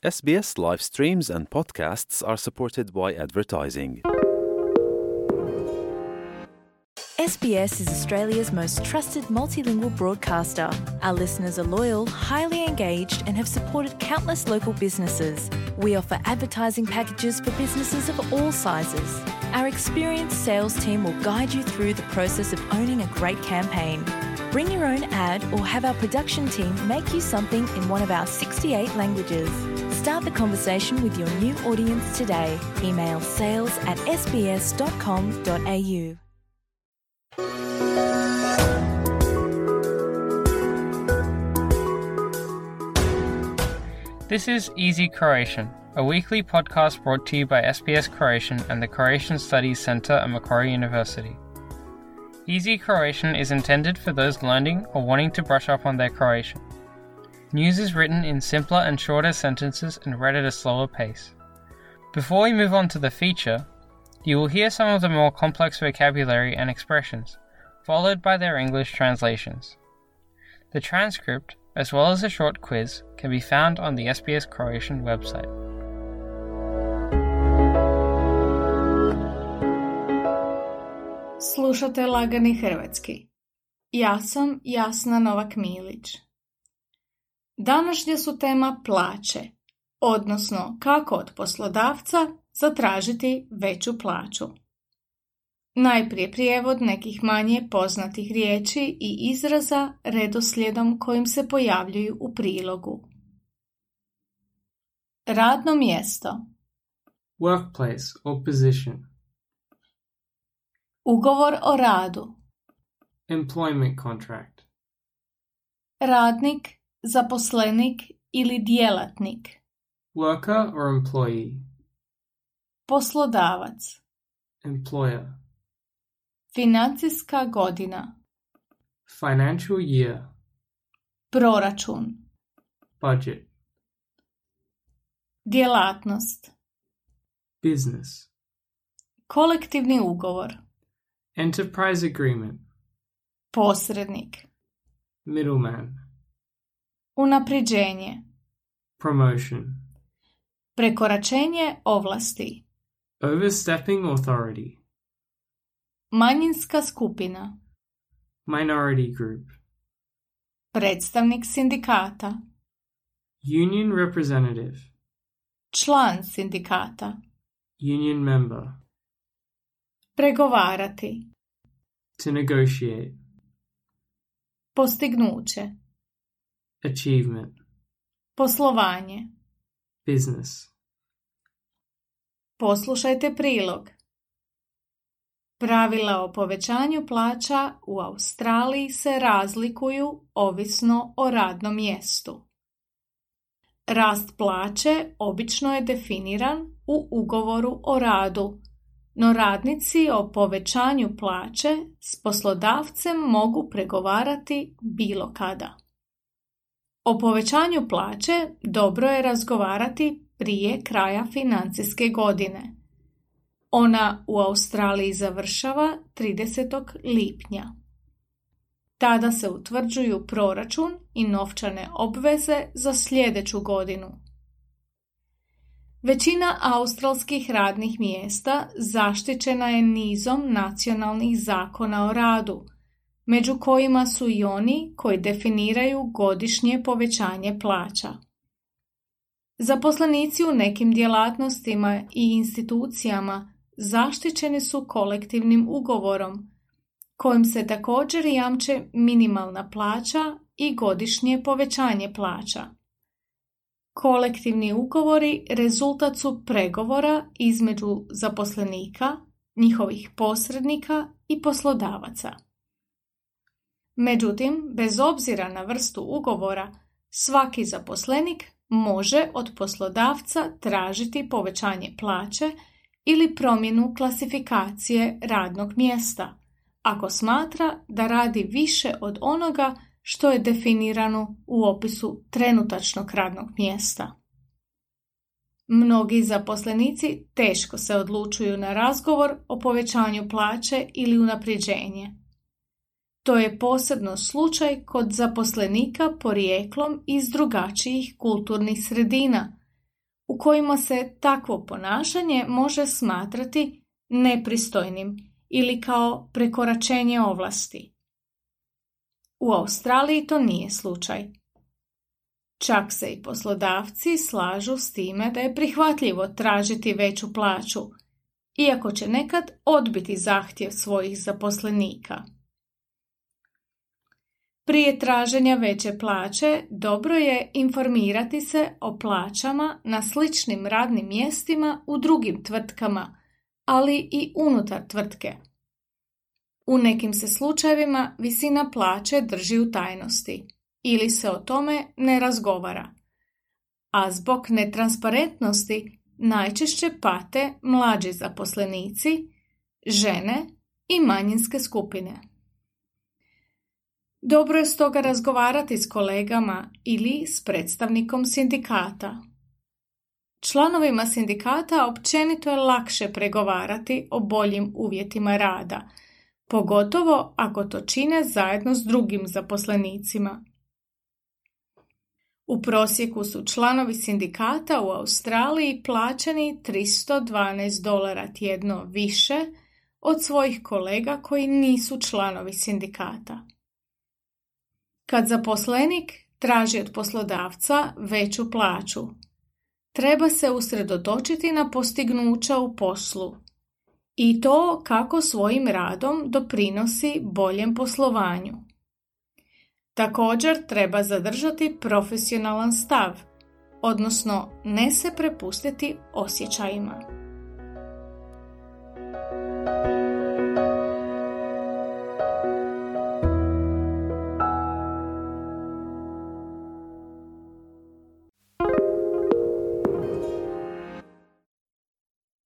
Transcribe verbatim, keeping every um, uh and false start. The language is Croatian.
S B S live streams and podcasts are supported by advertising. S B S is Australia's most trusted multilingual broadcaster. Our listeners are loyal, highly engaged, and have supported countless local businesses. We offer advertising packages for businesses of all sizes. Our experienced sales team will guide you through the process of owning a great campaign. Bring your own ad or have our production team make you something in one of our sixty-eight languages. Start the conversation with your new audience today. Email sales at s b s dot com dot a u. This is Easy Croatian, a weekly podcast brought to you by S B S Croatian and the Croatian Studies Centre at Macquarie University. Easy Croatian is intended for those learning or wanting to brush up on their Croatian. News is written in simpler and shorter sentences and read at a slower pace. Before we move on to the feature, you will hear some of the more complex vocabulary and expressions, followed by their English translations. The transcript, as well as a short quiz, can be found on the S B S Croatian website. Slušate Lagani hrvatski. Ja sam Jasna Novak-Milić. Današnja su tema plaće, odnosno kako od poslodavca zatražiti veću plaću. Najprije prijevod nekih manje poznatih riječi i izraza redoslijedom kojim se pojavljuju u prilogu. Radno mjesto. Workplace or position. Ugovor o radu. Employment contract. Radnik, zaposlenik ili djelatnik. Worker or employee. Poslodavac. Employer. Financijska godina. Financial year. Proračun. Budget. Djelatnost. Business. Kolektivni ugovor. Enterprise agreement. Posrednik. Middleman. Unapređenje. Promotion. Prekoračenje ovlasti. Overstepping authority. Manjinska skupina. Minority group. Predstavnik sindikata. Union representative. Član sindikata. Union member. Pregovarati. To negotiate. Postignuće. Achievement. Poslovanje. Business. Poslušajte prilog. Pravila o povećanju plaća u Australiji se razlikuju ovisno o radnom mjestu. Rast plaće obično je definiran u ugovoru o radu, no radnici o povećanju plaće s poslodavcem mogu pregovarati bilo kada. O povećanju plaće dobro je razgovarati prije kraja financijske godine. Ona u Australiji završava tridesetog lipnja. Tada se utvrđuju proračun i novčane obveze za sljedeću godinu. Većina australskih radnih mjesta zaštićena je nizom nacionalnih zakona o radu, među kojima su i oni koji definiraju godišnje povećanje plaća. Zaposlenici u nekim djelatnostima i institucijama zaštićeni su kolektivnim ugovorom, kojim se također jamče minimalna plaća i godišnje povećanje plaća. Kolektivni ugovori rezultat su pregovora između zaposlenika, njihovih posrednika i poslodavaca. Međutim, bez obzira na vrstu ugovora, svaki zaposlenik može od poslodavca tražiti povećanje plaće ili promjenu klasifikacije radnog mjesta, ako smatra da radi više od onoga što je definirano u opisu trenutačnog radnog mjesta. Mnogi zaposlenici teško se odlučuju na razgovor o povećanju plaće ili unapređenje. To je posebno slučaj kod zaposlenika porijeklom iz drugačijih kulturnih sredina, u kojima se takvo ponašanje može smatrati nepristojnim ili kao prekoračenje ovlasti. U Australiji to nije slučaj. Čak se i poslodavci slažu s time da je prihvatljivo tražiti veću plaću, iako će nekad odbiti zahtjev svojih zaposlenika. Prije traženja veće plaće dobro je informirati se o plaćama na sličnim radnim mjestima u drugim tvrtkama, ali i unutar tvrtke. U nekim se slučajevima visina plaće drži u tajnosti ili se o tome ne razgovara, a zbog netransparentnosti najčešće pate mlađi zaposlenici, žene i manjinske skupine. Dobro je stoga razgovarati s kolegama ili s predstavnikom sindikata. Članovima sindikata općenito je lakše pregovarati o boljim uvjetima rada, pogotovo ako to čine zajedno s drugim zaposlenicima. U prosjeku su članovi sindikata u Australiji plaćeni tristo dvanaest dolara tjedno više od svojih kolega koji nisu članovi sindikata. Kad zaposlenik traži od poslodavca veću plaću, treba se usredotočiti na postignuća u poslu i to kako svojim radom doprinosi boljem poslovanju. Također treba zadržati profesionalan stav, odnosno ne se prepustiti osjećajima.